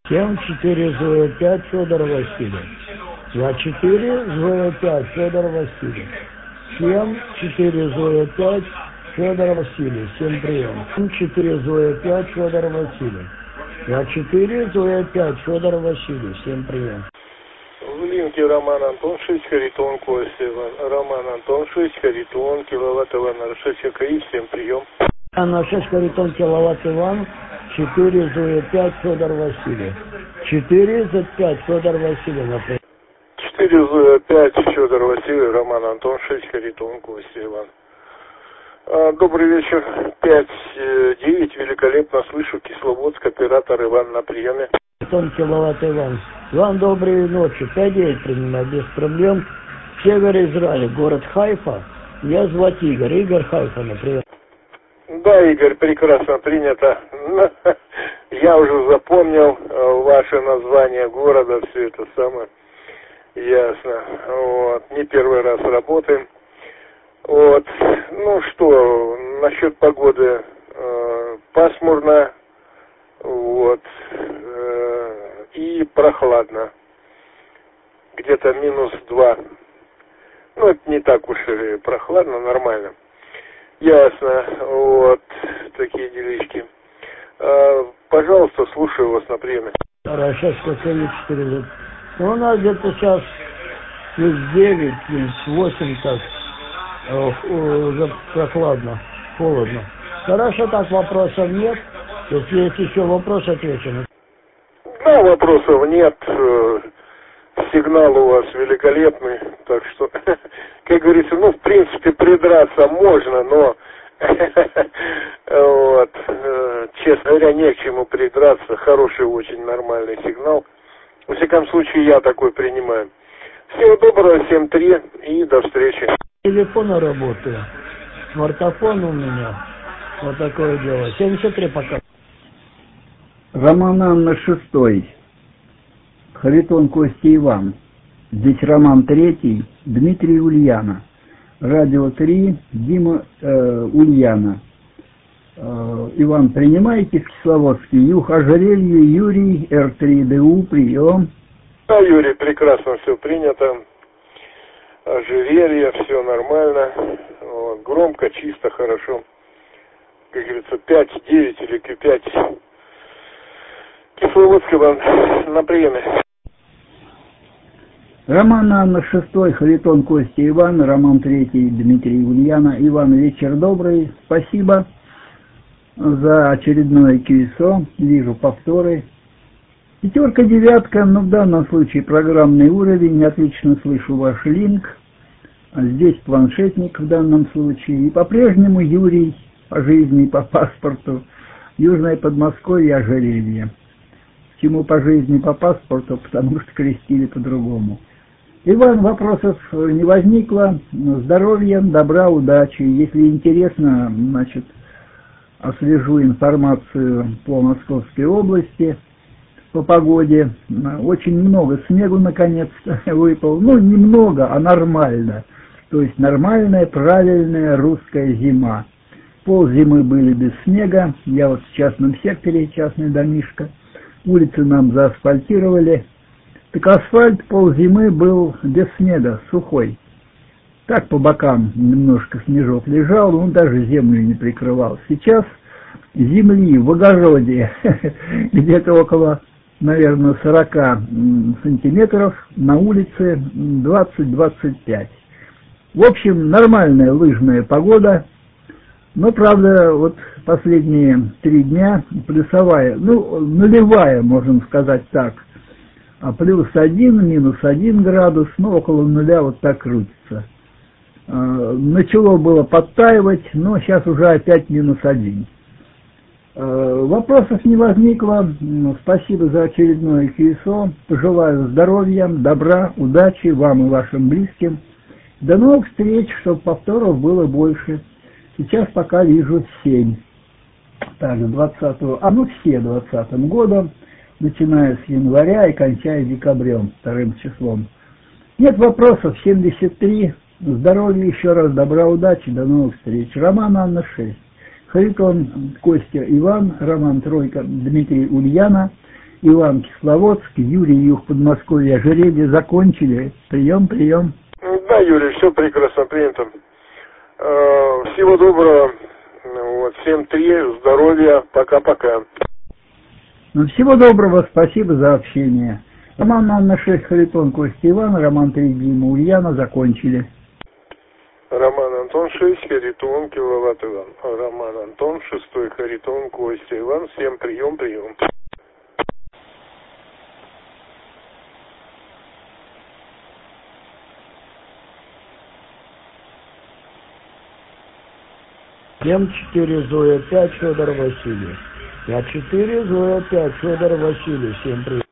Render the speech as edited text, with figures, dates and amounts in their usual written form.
7-4 Зоя 5 Федор Васильев. 2-4 Зоя 5 Федор Васильев. 7-4 Зоя 5 Федор Васильев. 7 прием. 7-4 Зоя 5 Федор Васильев. 2-4 Зоя 5 Федор Васильев. 7 прием. В линке Роман Антон 6, Харитон Костя Иван. Роман Антон 6, Харитон, киловатт Иван, Аршечка КАИ, 7 прием. На 6 Харитон, киловатт Иван, 4 Зоя 5 Федор Васильев. 4 за 5 Федор Васильев, например. 4 Зоя 5 Федор Васильев, Роман Антон 6, Харитон Костя Иван. Добрый вечер, 5-9, великолепно слышу, Кисловодск, оператор Иван на приеме. Харитон, киловатт Иван. Иван, доброй ночи, 5-9 принимаю, без проблем. Север Израиля, город Хайфа. Я звать Игорь, Игорь Хайфа, например. Да, Игорь, прекрасно принято. Я уже запомнил ваше название города, все это самое. Ясно. Вот. Не первый раз работаем. Вот. Ну что, насчет погоды пасмурно. Вот. И прохладно. Где-то -2. Ну, это не так уж и прохладно, нормально. Ясно. Вот. Такие делишки. Пожалуйста, слушаю вас на приеме. Сейчас какие 4. Ну, у нас где-то сейчас +9, +8, так. Уже прохладно, холодно. Хорошо, так вопросов нет. Если есть еще вопрос, отвечу. Да, вопросов нет. Сигнал у вас великолепный. Так что, как говорится, ну, в принципе, придраться можно, но вот, честно говоря, не к чему придраться. Хороший, очень нормальный сигнал. Во всяком случае, я такой принимаю. Всего доброго, 7-3 и до встречи. Телефон работает. Смартфон у меня. Вот такое дело. 73 пока. Роман Анна 6. Харитон Костя Иван. Здесь Роман 3. Дмитрий Ульяна. Радио 3. Дима Ульяна. Иван, принимаете в Кисловодске? Юг ожерелье, Юрий, Р3ДУ, прием. Да, Юрий, прекрасно все принято. Ожерелье, все нормально. Вот, громко, чисто, хорошо. Как говорится, 5-9 или Q5. Кисловодск, Иван, на приеме. Роман Анна 6, Харитон Костя Иван, Роман 3, Дмитрий Ульяна. Иван, вечер добрый, спасибо за очередное QSO, вижу повторы. 5-9, но в данном случае программный уровень, отлично слышу ваш линк. Здесь планшетник в данном случае. И по-прежнему Юрий, по жизни, по паспорту, Южное Подмосковье, ожерелье. Почему по жизни, по паспорту? Потому что крестили по-другому. Иван, вопросов не возникло. Здоровья, добра, удачи. Если интересно, значит, освежу информацию по Московской области, по погоде. Очень много снегу наконец-то выпало. Ну, немного, а нормально. То есть нормальная, правильная русская зима. Ползимы были без снега. Я вот в частном секторе, частный домишко. Улицы нам заасфальтировали. Так асфальт ползимы был без снега, сухой. Так по бокам немножко снежок лежал, он даже землю не прикрывал. Сейчас земли в огороде где-то около, наверное, 40 сантиметров, на улице 20-25. В общем, нормальная лыжная погода, но, правда, вот последние 3 дня плюсовая, ну, нулевая, можем сказать так, а +1, -1 градус, ну, около нуля вот так крутится. Начало было подтаивать, но сейчас уже опять -1. Вопросов не возникло. Спасибо за очередное QSO. Пожелаю здоровья, добра, удачи вам и вашим близким. До новых встреч, чтобы повторов было больше. Сейчас пока вижу 7. Так, с 20-го, все 20-м годом, начиная с января и кончая декабрем, 2 числом. Нет вопросов, 73. Здоровья, еще раз, добра, удачи, до новых встреч. Роман Анна 6. Харитон Костя Иван, Роман 3, Дмитрий Ульяна. Иван Кисловодск, Юрий Юг Подмосковье, ожерелье закончили. Прием, прием. Да, Юрий, все прекрасно принято. Всего доброго. Вот, всем 3, здоровья, пока-пока. Ну, всего доброго, спасибо за общение. Роман Анна 6, Харитон Костя Иван, Роман 3, Дима Ульяна, закончили. Роман Антон 6, Харитон Киловатт Иван. Роман Антон 6, Харитон Костя Иван. Всем прием, прием. Семь 4 Зоя 5 Федор Василий. 5-4 Зоя 5 Федор Василий. Всем привет.